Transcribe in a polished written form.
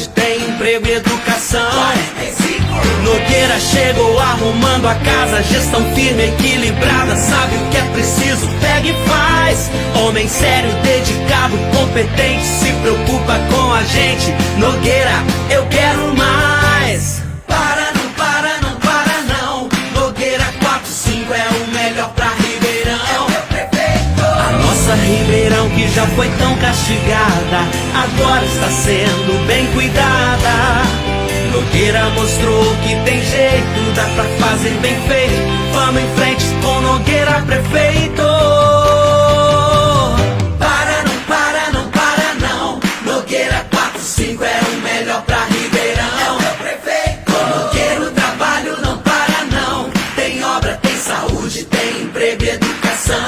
saúde, tem emprego e educação. Nogueira chegou arrumando a casa, gestão firme, equilibrada, sabe o que é preciso, pega e faz. Homem sério, dedicado, competente, se preocupa com a gente. Nogueira, eu quero mais. Para, não para, não para não. Nogueira 45 é o melhor pra Ribeirão. É o meu prefeito. A nossa Ribeirão, que já foi tão castigada, agora está sendo bem cuidada. Nogueira mostrou que tem jeito, dá pra fazer bem feito. Vamos em frente com Nogueira prefeito. Para, não para, não para não. Nogueira 45 é o melhor pra Ribeirão. É o meu prefeito. Com Nogueira o trabalho não para não. Tem obra, tem saúde, tem emprego e educação.